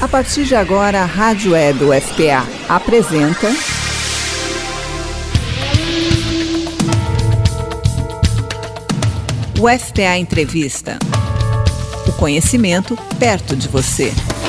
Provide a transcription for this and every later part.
A partir de agora, a Rádio Web UFPA apresenta... UFPA Entrevista. O conhecimento perto de você.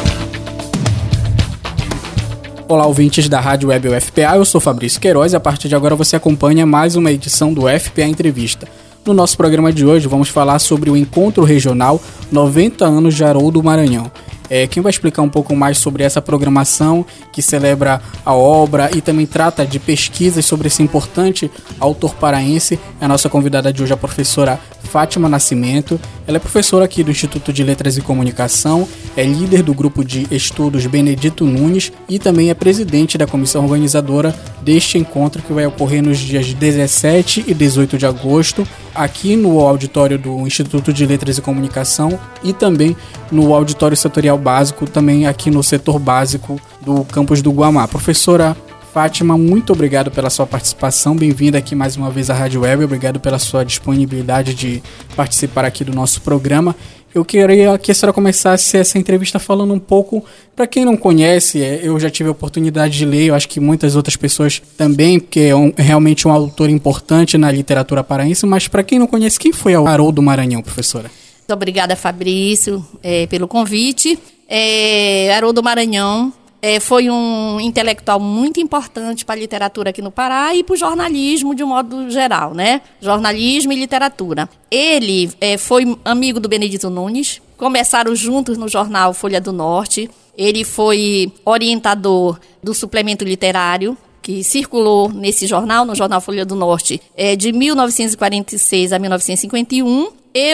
Olá, ouvintes da Rádio Web UFPA, eu sou Fabrício Queiroz e a partir de agora você acompanha mais uma edição do UFPA Entrevista. No nosso programa de hoje vamos falar sobre o Encontro Regional 90 anos de Haroldo Maranhão. Quem vai explicar um pouco mais sobre essa programação que celebra a obra e também trata de pesquisas sobre esse importante autor paraense é a nossa convidada de hoje, a professora Fátima Nascimento. Ela é professora aqui do Instituto de Letras e Comunicação, é líder do grupo de estudos Benedito Nunes e também é presidente da comissão organizadora deste encontro que vai ocorrer nos dias 17 e 18 de agosto, aqui no auditório do Instituto de Letras e Comunicação e também no auditório setorial básico, também aqui no setor básico do campus do Guamá. Professora Fátima, muito obrigado pela sua participação, bem-vinda aqui mais uma vez à Rádio Web, obrigado pela sua disponibilidade de participar aqui do nosso programa. Eu queria que a senhora começasse essa entrevista falando um pouco, para quem não conhece, eu já tive a oportunidade de ler, eu acho que muitas outras pessoas também, porque é realmente um autor importante na literatura paraense, mas para quem não conhece, quem foi Haroldo Maranhão, professora? Muito obrigada, Fabrício, pelo convite. Haroldo Maranhão foi um intelectual muito importante para a literatura aqui no Pará e para o jornalismo de um modo geral, né? Jornalismo e literatura. Ele foi amigo do Benedito Nunes, começaram juntos no jornal Folha do Norte. Ele foi orientador do suplemento literário, que circulou nesse jornal, no jornal Folha do Norte, de 1946 a 1951.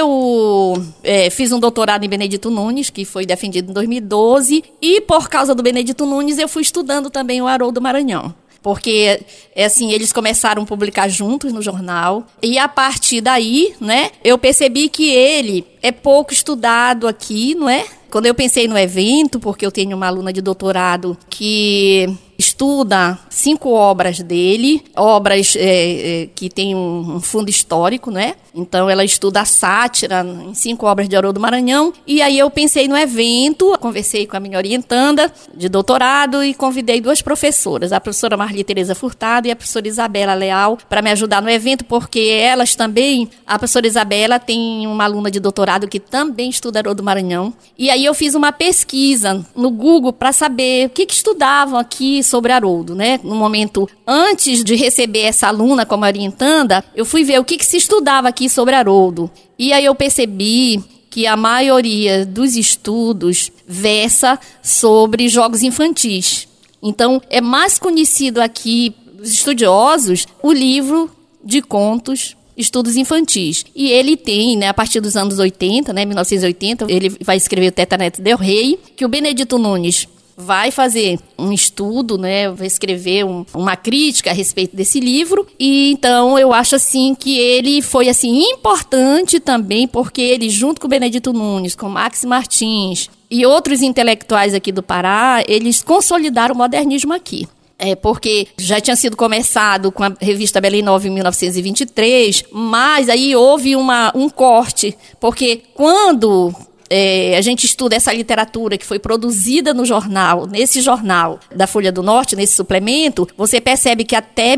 Eu fiz um doutorado em Benedito Nunes, que foi defendido em 2012, e por causa do Benedito Nunes eu fui estudando também o Haroldo Maranhão. Porque, eles começaram a publicar juntos no jornal, e a partir daí, né, eu percebi que ele é pouco estudado aqui, não é? Quando eu pensei no evento, porque eu tenho uma aluna de doutorado que estuda 5 obras dele, obras que têm um fundo histórico, né? Então, ela estuda a sátira em 5 obras de Haroldo Maranhão. E aí eu pensei no evento, conversei com a minha orientanda de doutorado e convidei 2 professoras, a professora Marli Tereza Furtado e a professora Isabela Leal, para me ajudar no evento, porque elas também, a professora Isabela tem uma aluna de doutorado que também estuda Haroldo Maranhão. E aí eu fiz uma pesquisa no Google para saber o que estudavam aqui sobre Haroldo, né? No momento, antes de receber essa aluna como orientanda, eu fui ver o que se estudava aqui sobre Haroldo. E aí eu percebi que a maioria dos estudos versa sobre jogos infantis. Então, é mais conhecido aqui, os estudiosos, o livro de contos Estudos Infantis. E ele tem, né, a partir dos anos 80, né, 1980, ele vai escrever o Tetaneto del Rei, que o Benedito Nunes vai fazer um estudo, né, vai escrever uma crítica a respeito desse livro. E então eu acho assim que ele foi assim importante também, porque ele, junto com o Benedito Nunes, com Max Martins e outros intelectuais aqui do Pará, eles consolidaram o modernismo aqui. Porque já tinha sido começado com a revista Belém Nova em 1923, mas aí houve um corte, porque quando a gente estuda essa literatura que foi produzida no jornal, nesse jornal da Folha do Norte, nesse suplemento, você percebe que até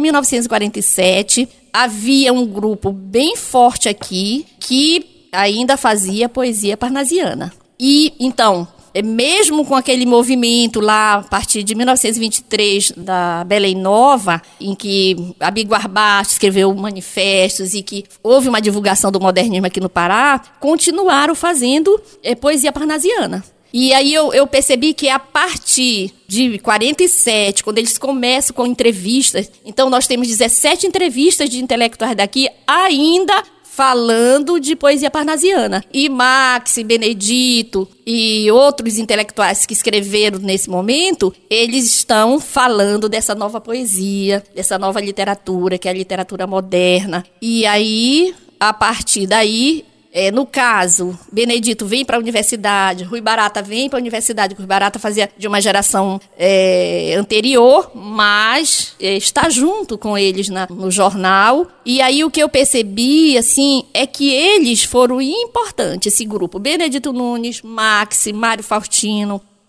1947 havia um grupo bem forte aqui que ainda fazia poesia parnasiana. E, então, mesmo com aquele movimento lá, a partir de 1923, da Belém Nova, em que Abílio Arbast escreveu manifestos e que houve uma divulgação do modernismo aqui no Pará, continuaram fazendo poesia parnasiana. E aí eu percebi que a partir de 47, quando eles começam com entrevistas, então nós temos 17 entrevistas de intelectuais daqui ainda falando de poesia parnasiana. E Max, Benedito e outros intelectuais que escreveram nesse momento, eles estão falando dessa nova poesia, dessa nova literatura, que é a literatura moderna. E aí, a partir daí, no caso, Benedito vem para a universidade, Rui Barata vem para a universidade, Rui Barata fazia de uma geração anterior, mas está junto com eles no jornal. E aí o que eu percebi, assim, é que eles foram importantes, esse grupo. Benedito Nunes, Max, Mário Faustino,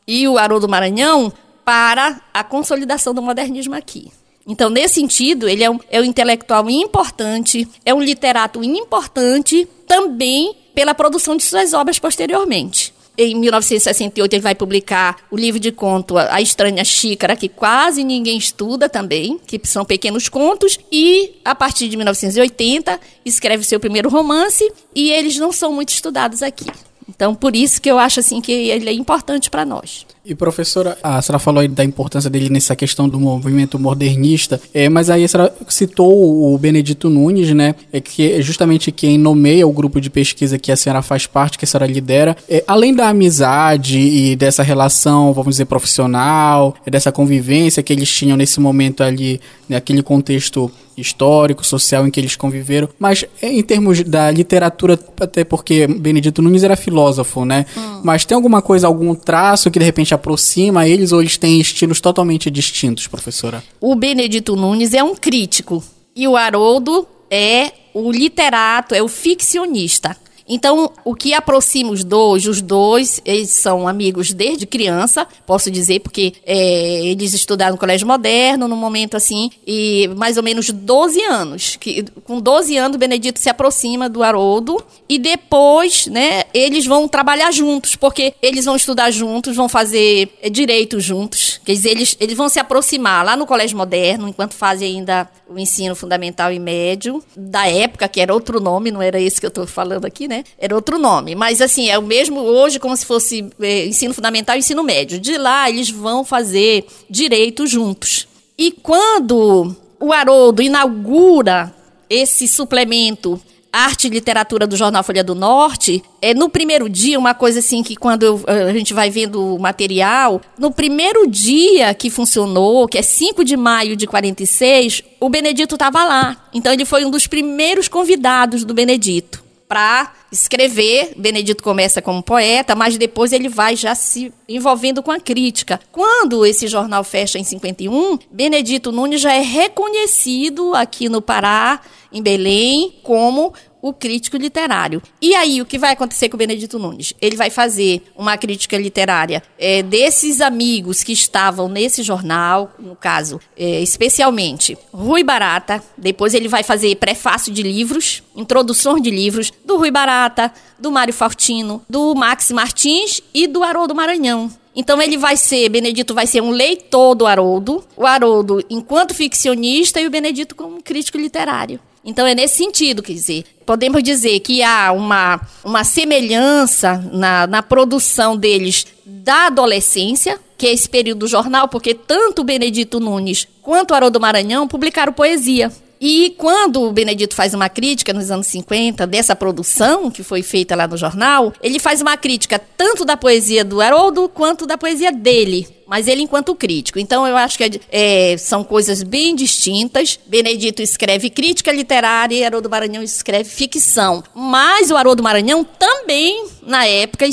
e o Haroldo Maranhão para a consolidação do modernismo aqui. Então, nesse sentido, ele é um intelectual importante, é um literato importante também pela produção de suas obras posteriormente. Em 1968, ele vai publicar o livro de conto A Estranha Xícara, que quase ninguém estuda também, que são pequenos contos, e a partir de 1980 escreve seu primeiro romance, e eles não são muito estudados aqui. Então, por isso que eu acho assim, que ele é importante para nós. E professora, a senhora falou aí da importância dele nessa questão do movimento modernista, mas aí a senhora citou o Benedito Nunes, né, que é justamente quem nomeia o grupo de pesquisa que a senhora faz parte, que a senhora lidera. Além da amizade e dessa relação, vamos dizer, profissional, dessa convivência que eles tinham nesse momento ali, naquele contexto histórico, social em que eles conviveram, mas em termos da literatura, até porque Benedito Nunes era filósofo, né? Mas tem alguma coisa, algum traço que de repente aproxima eles, ou eles têm estilos totalmente distintos, professora? O Benedito Nunes é um crítico e o Haroldo é o literato, é o ficcionista. Então, o que aproxima os dois, eles são amigos desde criança, posso dizer, porque eles estudaram no Colégio Moderno, num momento assim, e mais ou menos 12 anos. Com 12 anos, o Benedito se aproxima do Haroldo, e depois, né, eles vão trabalhar juntos, porque eles vão estudar juntos, vão fazer direito juntos. Quer dizer, eles vão se aproximar lá no Colégio Moderno, enquanto fazem ainda o ensino fundamental e médio, da época, que era outro nome, não era esse que eu estou falando aqui, né? Era outro nome, mas assim, é o mesmo hoje, como se fosse ensino fundamental e ensino médio. De lá, eles vão fazer direito juntos. E quando o Haroldo inaugura esse suplemento Arte e Literatura do Jornal Folha do Norte, no primeiro dia, uma coisa assim que quando a gente vai vendo o material, no primeiro dia que funcionou, que é 5 de maio de 46, o Benedito estava lá. Então ele foi um dos primeiros convidados do Benedito para escrever. Benedito começa como poeta, mas depois ele vai já se envolvendo com a crítica. Quando esse jornal fecha em 51, Benedito Nunes já é reconhecido aqui no Pará, em Belém, como o crítico literário. E aí, o que vai acontecer com o Benedito Nunes? Ele vai fazer uma crítica literária desses amigos que estavam nesse jornal, no caso, especialmente Rui Barata. Depois ele vai fazer prefácio de livros, introdução de livros, do Rui Barata, do Mário Fortino, do Max Martins e do Haroldo Maranhão. Então Benedito vai ser um leitor do Haroldo, o Haroldo enquanto ficcionista e o Benedito como crítico literário. Então é nesse sentido, quer dizer, podemos dizer que há uma semelhança na produção deles da adolescência, que é esse período do jornal, porque tanto o Benedito Nunes quanto o Haroldo Maranhão publicaram poesia. E quando o Benedito faz uma crítica nos anos 50 dessa produção que foi feita lá no jornal, ele faz uma crítica tanto da poesia do Haroldo quanto da poesia dele, mas ele enquanto crítico. Então eu acho que são coisas bem distintas. Benedito escreve crítica literária e Haroldo Maranhão escreve ficção. Mas o Haroldo Maranhão também, na época,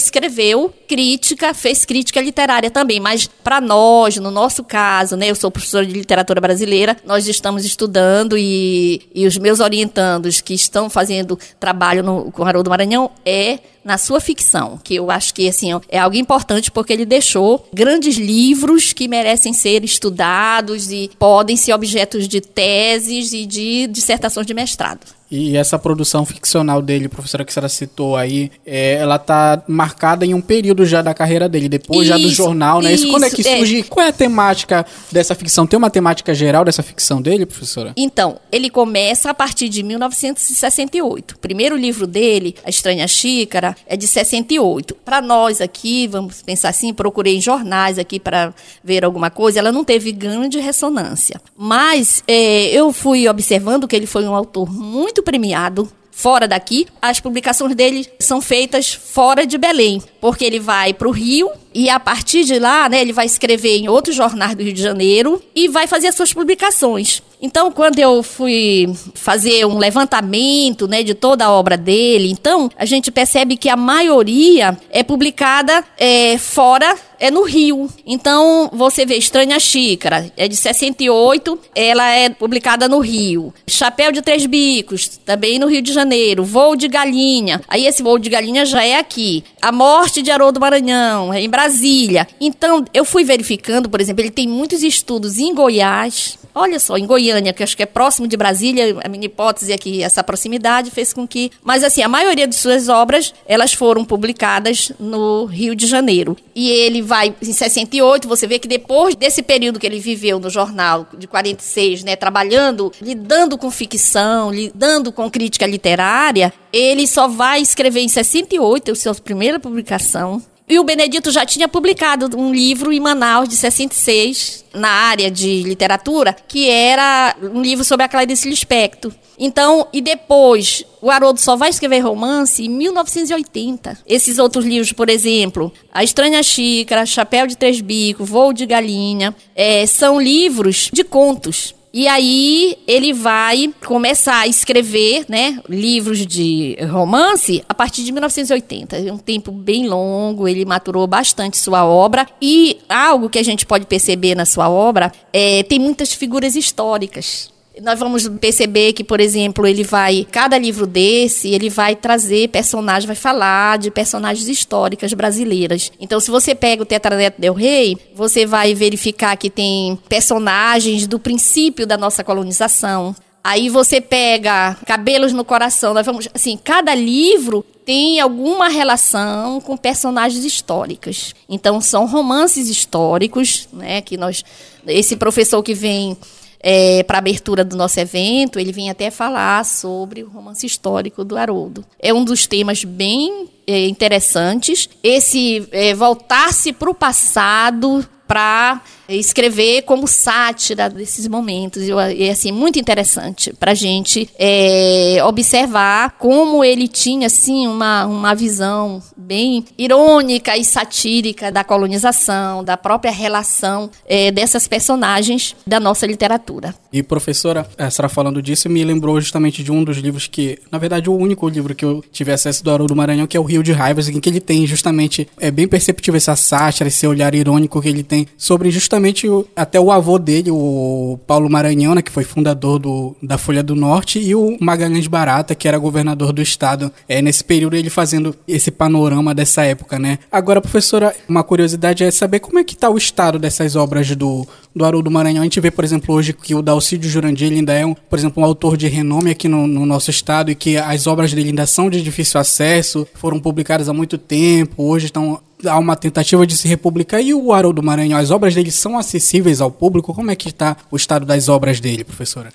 fez crítica literária também. Mas para nós, no nosso caso, né, eu sou professora de literatura brasileira, nós estamos estudando e os meus orientandos que estão fazendo trabalho com Haroldo Maranhão na sua ficção, que eu acho que assim, é algo importante porque ele deixou grandes livros que merecem ser estudados e podem ser objetos de teses e de dissertações de mestrado. E essa produção ficcional dele, professora, que a senhora citou aí, ela tá marcada em um período já da carreira dele, depois já do jornal, né? Quando é que surge? Qual é a temática dessa ficção? Tem uma temática geral dessa ficção dele, professora? Então, ele começa a partir de 1968. O primeiro livro dele, A Estranha Xícara, é de 68. Para nós aqui, vamos pensar assim, procurei em jornais aqui para ver alguma coisa, ela não teve grande ressonância. Mas eu fui observando que ele foi um autor muito premiado fora daqui. As publicações dele são feitas fora de Belém, porque ele vai para o Rio e a partir de lá, né, ele vai escrever em outros jornais do Rio de Janeiro e vai fazer as suas publicações. Então, quando eu fui fazer um levantamento, né, de toda a obra dele, então a gente percebe que a maioria é publicada fora, no Rio. Então, você vê Estranha Xícara, é de 68, ela é publicada no Rio. Chapéu de Três Bicos, também no Rio de Janeiro. Voo de Galinha, aí esse Voo de Galinha já é aqui. A Morte de Haroldo Maranhão, é em Brasília. Brasília. Então, eu fui verificando, por exemplo, ele tem muitos estudos em Goiás. Olha só, em Goiânia, que eu acho que é próximo de Brasília, a minha hipótese é que essa proximidade fez com que... Mas, assim, a maioria de suas obras, elas foram publicadas no Rio de Janeiro. E ele vai, em 68, você vê que depois desse período que ele viveu no jornal, de 46, né, trabalhando, lidando com ficção, lidando com crítica literária, ele só vai escrever em 68, a sua primeira publicação. E o Benedito já tinha publicado um livro em Manaus, de 66, na área de literatura, que era um livro sobre a Clarice Lispector. Então, e depois, o Haroldo só vai escrever romance em 1980. Esses outros livros, por exemplo, A Estranha Xícara, Chapéu de Três Bicos, Voo de Galinha, são livros de contos. E aí ele vai começar a escrever, né, livros de romance a partir de 1980. É um tempo bem longo, ele maturou bastante sua obra. E algo que a gente pode perceber na sua obra tem muitas figuras históricas. Nós vamos perceber que, por exemplo, cada livro desse, ele vai trazer personagens, vai falar de personagens históricas brasileiras. Então, se você pega o Tetraneto del Rey, você vai verificar que tem personagens do princípio da nossa colonização. Aí você pega Cabelos no Coração, nós vamos, assim, cada livro tem alguma relação com personagens históricas. Então, são romances históricos, né, que esse professor que vem... para a abertura do nosso evento, ele vinha até falar sobre o romance histórico do Haroldo. É um dos temas bem interessantes, esse voltar-se para o passado para escrever como sátira desses momentos. É assim, muito interessante para a gente observar como ele tinha assim, uma visão bem irônica e satírica da colonização, da própria relação dessas personagens da nossa literatura. E, professora, a senhora falando disso me lembrou justamente de um dos livros que, na verdade, o único livro que eu tive acesso do Haroldo Maranhão, que é o Rio de Raivas, em que ele tem justamente, bem perceptível essa sátira, esse olhar irônico que ele tem sobre justamente até o avô dele, o Paulo Maranhão, né, que foi fundador da Folha do Norte, e o Magalhães Barata, que era governador do estado. Nesse período ele fazendo esse panorama dessa época, né? Agora, professora, uma curiosidade é saber como é que está o estado dessas obras do Haroldo Maranhão. A gente vê, por exemplo, hoje que o Dalcídio Jurandir ele ainda é, por exemplo, um autor de renome aqui no nosso estado, e que as obras dele ainda são de difícil acesso, foram publicadas há muito tempo, hoje há uma tentativa de se republicar. E o Haroldo Maranhão, as obras dele são acessíveis ao público? Como é que está o estado das obras dele, professora?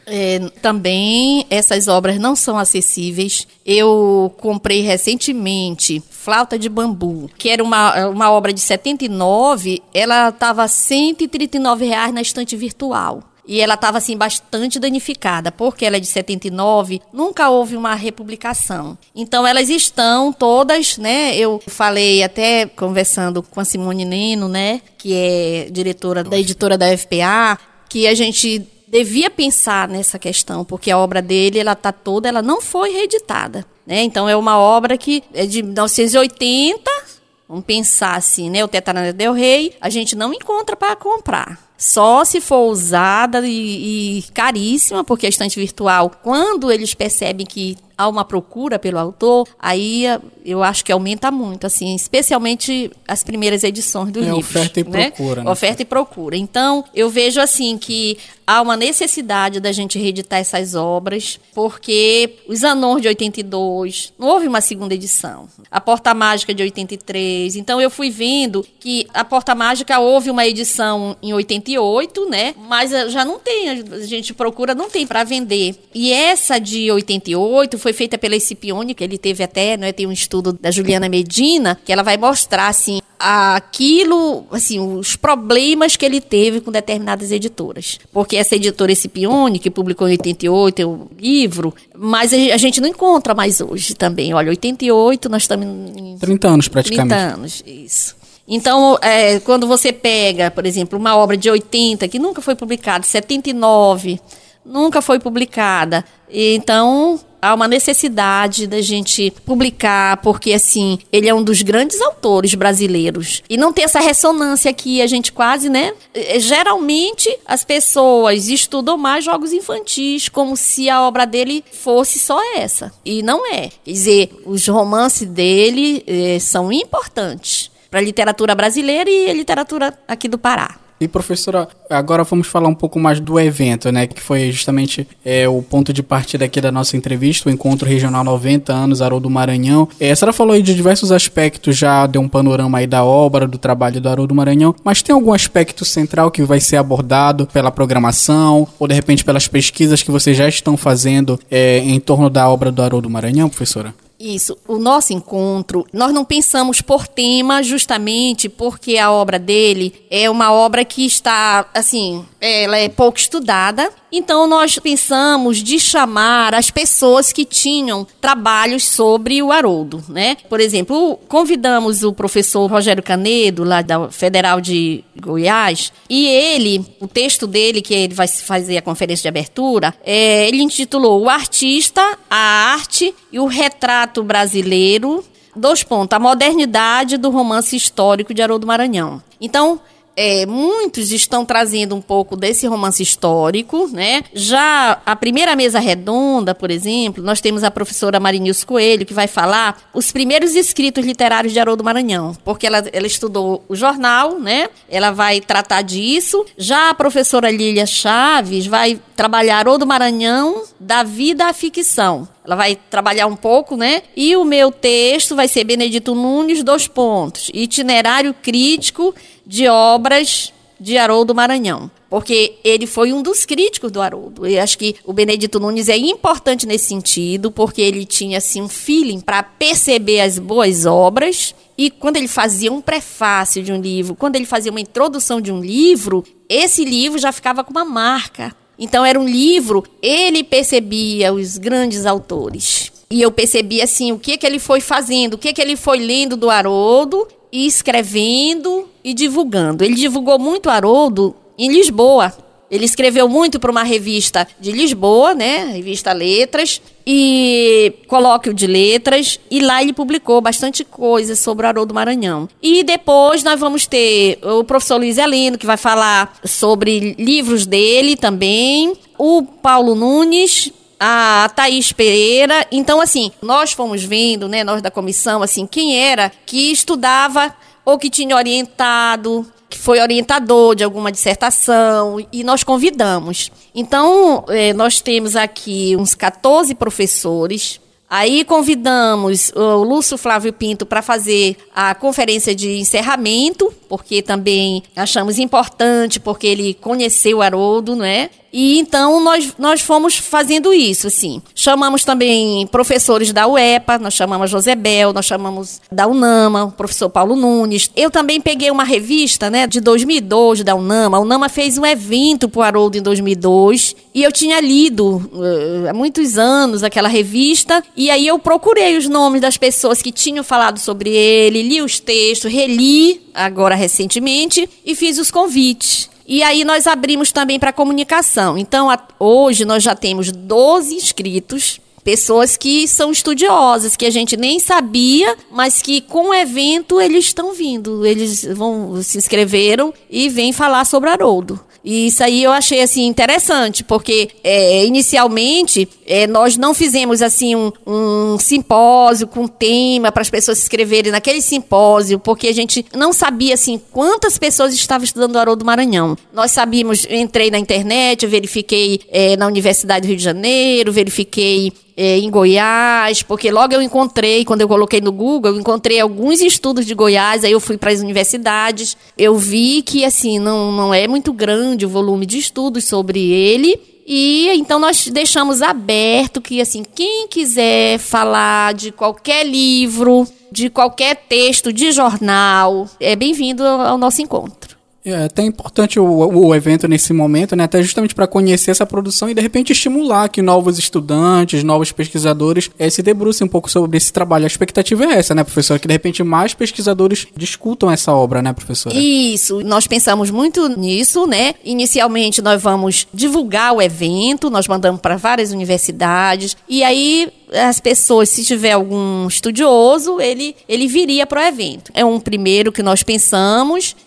Também essas obras não são acessíveis. Eu comprei recentemente Flauta de Bambu, que era uma obra de 79, ela estava R$ 139 na estante virtual. E ela estava, assim, bastante danificada, porque ela é de 79, nunca houve uma republicação. Então, elas estão todas, né? Eu falei até conversando com a Simone Neno, né? Que é diretora da editora da UFPA, que a gente devia pensar nessa questão, porque a obra dele, ela não foi reeditada, né? Então, é uma obra que é de 1980, vamos pensar assim, né? O Tetraneto del Rey, a gente não encontra para comprar. Só se for usada e caríssima, porque a estante virtual, quando eles percebem que há uma procura pelo autor, aí eu acho que aumenta muito, assim, especialmente as primeiras edições do livro. Oferta e procura, né? Oferta e procura. Então, eu vejo assim que há uma necessidade da gente reeditar essas obras, porque os Anões de 82, não houve uma segunda edição. A Porta Mágica de 83. Então, eu fui vendo que a Porta Mágica houve uma edição em 88, né? Mas já não tem, a gente procura, não tem para vender. E essa de 88 foi feita pela Escipione, que ele teve até, né, tem um estudo da Juliana Medina, que ela vai mostrar, assim, aquilo, assim, os problemas que ele teve com determinadas editoras. Porque essa editora Escipione, que publicou em 88 é um livro, mas a gente não encontra mais hoje também. Olha, 88, nós estamos em 30 anos praticamente. 30 anos, isso. Então, quando você pega, por exemplo, uma obra de 80, que nunca foi publicada, 79, nunca foi publicada, então há uma necessidade da gente publicar, porque, assim, ele é um dos grandes autores brasileiros. E não tem essa ressonância aqui, a gente quase, né? Geralmente, as pessoas estudam mais jogos infantis, como se a obra dele fosse só essa. E não é. Quer dizer, os romances dele são importantes para a literatura brasileira e a literatura aqui do Pará. E professora, agora vamos falar um pouco mais do evento, né, que foi justamente o ponto de partida aqui da nossa entrevista, o Encontro Regional 90 anos Haroldo Maranhão. A senhora falou aí de diversos aspectos, já deu um panorama aí da obra, do trabalho do Haroldo Maranhão, mas tem algum aspecto central que vai ser abordado pela programação ou de repente pelas pesquisas que vocês já estão fazendo em torno da obra do Haroldo Maranhão, professora? Isso, o nosso encontro, nós não pensamos por tema justamente porque a obra dele é uma obra que está, assim, ela é pouco estudada, então nós pensamos de chamar as pessoas que tinham trabalhos sobre o Haroldo, né? Por exemplo, convidamos o professor Rogério Canedo, lá da Federal de Goiás, e ele, o texto dele, que ele vai fazer a conferência de abertura, ele intitulou O Artista, a Arte e o Retrato Brasileiro, a modernidade do romance histórico de Haroldo Maranhão. Então, muitos estão trazendo um pouco desse romance histórico, né? Já a primeira mesa redonda, por exemplo, nós temos a professora Marinilce Coelho, que vai falar os primeiros escritos literários de Haroldo Maranhão, porque ela estudou o jornal, né? Ela vai tratar disso. Já a professora Lília Chaves vai trabalhar Haroldo Maranhão, da vida à ficção. Ela vai trabalhar um pouco, né? E o meu texto vai ser Benedito Nunes, itinerário crítico de obras de Haroldo Maranhão. Porque ele foi um dos críticos do Haroldo. Eu acho que o Benedito Nunes é importante nesse sentido, porque ele tinha assim, um feeling para perceber as boas obras. E quando ele fazia um prefácio de um livro, quando ele fazia uma introdução de um livro, esse livro já ficava com uma marca. Então era um livro, ele percebia os grandes autores. E eu percebia assim, o que ele foi fazendo, o que ele foi lendo do Haroldo, e escrevendo e divulgando. Ele divulgou muito Haroldo em Lisboa. Ele escreveu muito para uma revista de Lisboa, né? Revista Letras, e Colóquio de Letras, e lá ele publicou bastante coisa sobre o Haroldo Maranhão. E depois nós vamos ter o professor Luiz Heleno, que vai falar sobre livros dele também, o Paulo Nunes, a Thaís Pereira. Então, assim, nós fomos vendo, né, nós da comissão, assim, quem era que estudava ou que tinha orientado, que foi orientador de alguma dissertação, e nós convidamos. Então, nós temos aqui uns 14 professores. Aí convidamos o Lúcio Flávio Pinto para fazer a conferência de encerramento, porque também achamos importante, porque ele conheceu o Haroldo, né? E então nós fomos fazendo isso, assim. Chamamos também professores da UEPA, nós chamamos Josebel, nós chamamos da UNAMA, o professor Paulo Nunes. Eu também peguei uma revista, né, de 2002 da UNAMA. A UNAMA fez um evento para o Haroldo em 2002 e eu tinha lido há muitos anos aquela revista, e aí eu procurei os nomes das pessoas que tinham falado sobre ele, li os textos, reli agora recentemente e fiz os convites. E aí nós abrimos também para comunicação. Então, hoje nós já temos 12 inscritos, pessoas que são estudiosas, que a gente nem sabia, mas que com o evento eles estão vindo. Eles se inscreveram e vêm falar sobre Haroldo. E isso aí eu achei assim interessante, porque inicialmente nós não fizemos assim um simpósio com tema para as pessoas se inscreverem naquele simpósio, porque a gente não sabia assim quantas pessoas estavam estudando o Haroldo Maranhão. Nós sabíamos, entrei na internet, eu verifiquei na Universidade do Rio de Janeiro, verifiquei em Goiás, porque logo eu encontrei, quando eu coloquei no Google, eu encontrei alguns estudos de Goiás, aí eu fui para as universidades, eu vi que assim, não é muito grande o volume de estudos sobre ele, e então nós deixamos aberto que assim, quem quiser falar de qualquer livro, de qualquer texto de jornal, é bem-vindo ao nosso encontro. É até importante o evento nesse momento, né? Até justamente para conhecer essa produção e de repente estimular que novos estudantes, novos pesquisadores se debrucem um pouco sobre esse trabalho. A expectativa é essa, né, professora? Que de repente mais pesquisadores discutam essa obra, né, professora? Isso, nós pensamos muito nisso, né? Inicialmente nós vamos divulgar o evento, nós mandamos para várias universidades e aí as pessoas, se tiver algum estudioso, ele viria para o evento. É um primeiro que nós pensamos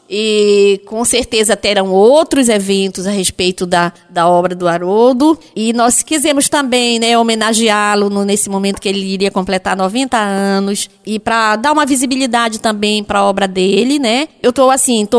e com certeza terão outros eventos a respeito da obra do Haroldo. E nós quisemos também, né, homenageá-lo nesse momento que ele iria completar 90 anos e para dar uma visibilidade também para a obra dele, né? Eu tô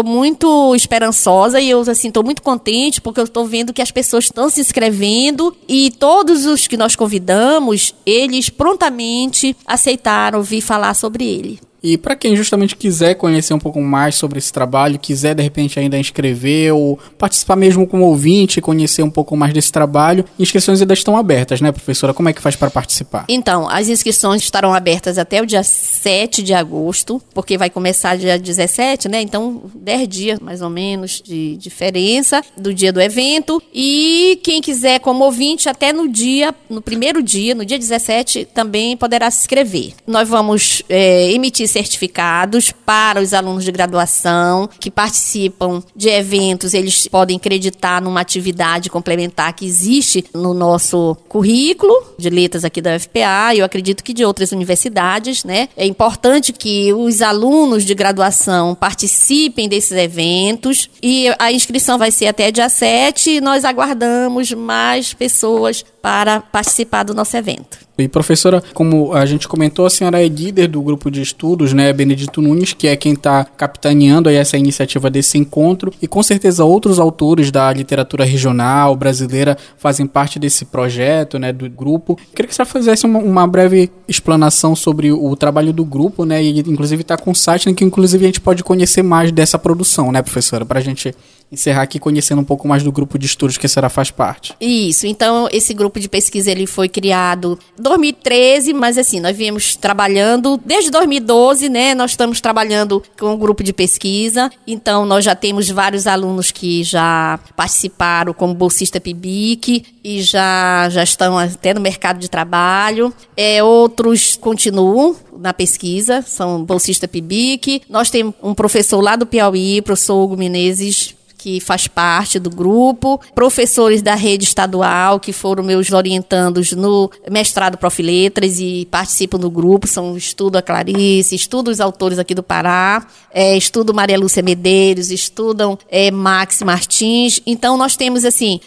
muito esperançosa e eu tô muito contente porque eu tô vendo que as pessoas estão se inscrevendo e todos os que nós convidamos, eles prontamente aceitaram vir falar sobre ele. E para quem justamente quiser conhecer um pouco mais sobre esse trabalho, quiser de repente ainda inscrever ou participar mesmo como ouvinte, conhecer um pouco mais desse trabalho, inscrições ainda estão abertas, né, professora? Como é que faz para participar? Então, as inscrições estarão abertas até o dia 7 de agosto, porque vai começar dia 17, né? Então, 10 dias mais ou menos de diferença do dia do evento. E quem quiser como ouvinte, até no primeiro dia, no dia 17, também poderá se inscrever. Nós vamos emitir certificados para os alunos de graduação que participam de eventos. Eles podem acreditar numa atividade complementar que existe no nosso currículo de letras aqui da UFPA, e eu acredito que de outras universidades, né? É importante que os alunos de graduação participem desses eventos e a inscrição vai ser até dia 7 e nós aguardamos mais pessoas para participar do nosso evento. E professora, como a gente comentou, a senhora é líder do grupo de estudos, né, Benedito Nunes, que é quem está capitaneando aí essa iniciativa desse encontro, e com certeza outros autores da literatura regional brasileira fazem parte desse projeto, né, do grupo. Eu queria que você fizesse uma breve explanação sobre o trabalho do grupo, né, e inclusive está com um site em que inclusive a gente pode conhecer mais dessa produção, né, professora, para a gente encerrar aqui conhecendo um pouco mais do grupo de estudos que a senhora faz parte. Isso, então esse grupo de pesquisa ele foi criado em 2013, mas nós viemos trabalhando desde 2012, né? Nós estamos trabalhando com um grupo de pesquisa, então nós já temos vários alunos que já participaram como bolsista PIBIC e já estão até no mercado de trabalho. Outros continuam na pesquisa, são bolsista PIBIC. Nós temos um professor lá do Piauí, professor Hugo Menezes, que faz parte do grupo, professores da rede estadual, que foram meus orientandos no mestrado Prof. Letras e participam do grupo, estudo a Clarice, estudo os autores aqui do Pará, estudo Maria Lúcia Medeiros, estudam Max Martins. Então, nós temos,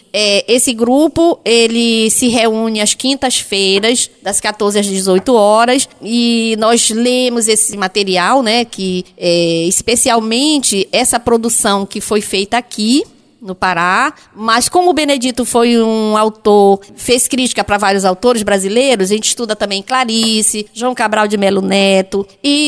esse grupo, ele se reúne às quintas-feiras, das 14 às 18 horas, e nós lemos esse material, né, que especialmente essa produção que foi feita aqui no Pará, mas como o Benedito foi um autor, fez crítica para vários autores brasileiros, a gente estuda também Clarice, João Cabral de Melo Neto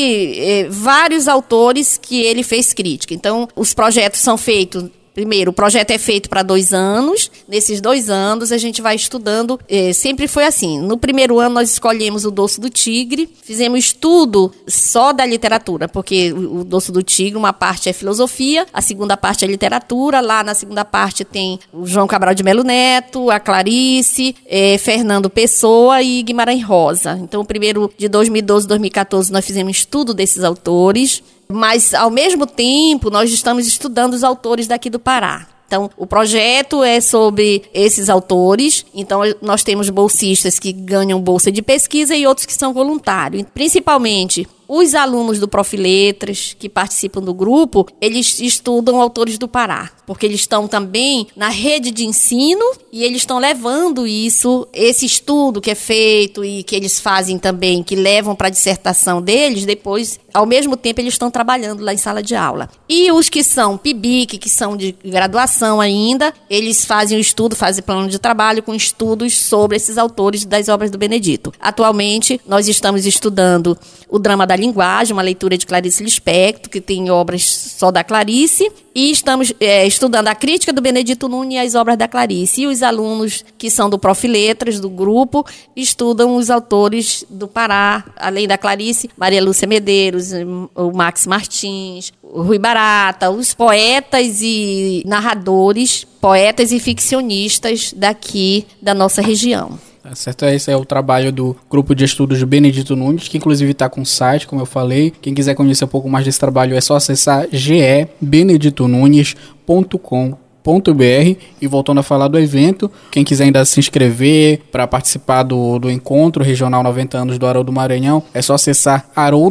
e vários autores que ele fez crítica. Então, os projetos são feitos. Primeiro, o projeto é feito para 2 anos. Nesses 2 anos, a gente vai estudando. Sempre foi assim. No primeiro ano, nós escolhemos o Doce do Tigre. Fizemos estudo só da literatura, porque o Doce do Tigre, uma parte é filosofia, a segunda parte é literatura. Lá na segunda parte tem o João Cabral de Melo Neto, a Clarice, Fernando Pessoa e Guimarães Rosa. Então, o primeiro de 2012 e 2014, nós fizemos estudo desses autores. Mas, ao mesmo tempo, nós estamos estudando os autores daqui do Pará. Então, o projeto é sobre esses autores. Então, nós temos bolsistas que ganham bolsa de pesquisa e outros que são voluntários. Principalmente, os alunos do Prof. Letras que participam do grupo, eles estudam autores do Pará, porque eles estão também na rede de ensino e eles estão levando esse estudo que é feito e que eles fazem também, que levam para a dissertação deles, depois, ao mesmo tempo, eles estão trabalhando lá em sala de aula. E os que são PIBIC, que são de graduação ainda, eles fazem o estudo, fazem plano de trabalho com estudos sobre esses autores das obras do Benedito. Atualmente, nós estamos estudando o Drama da Linguagem, uma leitura de Clarice Lispector, que tem obras só da Clarice, e estamos estudando a crítica do Benedito Nunes e as obras da Clarice. E os alunos que são do Prof. Letras, do grupo, estudam os autores do Pará, além da Clarice, Maria Lúcia Medeiros, o Max Martins, o Rui Barata, os poetas e narradores, poetas e ficcionistas daqui da nossa região. Certo, esse é o trabalho do grupo de estudos de Benedito Nunes, que inclusive está com o site, como eu falei. Quem quiser conhecer um pouco mais desse trabalho é só acessar gebeneditonunes.com.br. E voltando a falar do evento, quem quiser ainda se inscrever para participar do Encontro Regional 90 anos do Haroldo Maranhão, é só acessar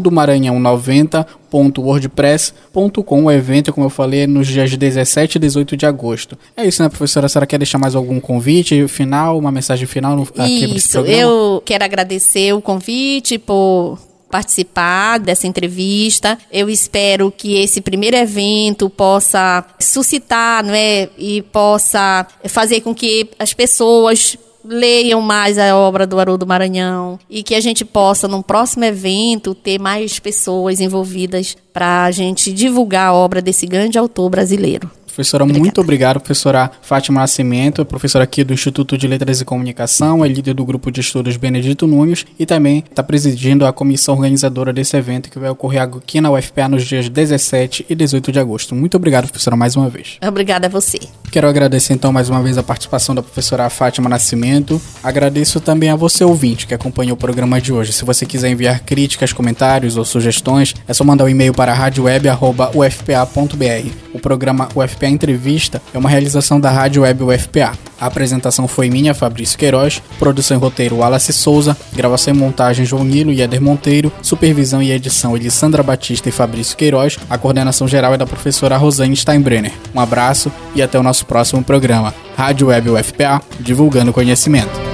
haroldomaranhão90.wordpress.com. O evento, como eu falei, é nos dias 17 e 18 de agosto. É isso, né, professora? A senhora quer deixar mais algum convite final, uma mensagem final aqui para esse programa? Eu quero agradecer o convite por participar dessa entrevista. Eu espero que esse primeiro evento possa suscitar, não é, e possa fazer com que as pessoas leiam mais a obra do Haroldo Maranhão e que a gente possa, num próximo evento, ter mais pessoas envolvidas para a gente divulgar a obra desse grande autor brasileiro. Professora, muito obrigado, professora Fátima Nascimento, professora aqui do Instituto de Letras e Comunicação, é líder do grupo de estudos Benedito Nunes e também está presidindo a comissão organizadora desse evento que vai ocorrer aqui na UFPA nos dias 17 e 18 de agosto. Muito obrigado, professora, mais uma vez. Obrigada a você. Quero agradecer então mais uma vez a participação da professora Fátima Nascimento. Agradeço também a você, ouvinte, que acompanhou o programa de hoje. Se você quiser enviar críticas, comentários ou sugestões, é só mandar um e-mail para radioweb@ufpa.br. O programa UFPA Entrevista é uma realização da Rádio Web UFPA. A apresentação foi minha, Fabrício Queiroz, produção e roteiro Wallace Souza, gravação e montagem João Nilo e Éder Monteiro, supervisão e edição Elisandra Batista e Fabrício Queiroz, a coordenação geral é da professora Rosane Steinbrenner. Um abraço e até o nosso próximo programa. Rádio Web UFPA, divulgando conhecimento.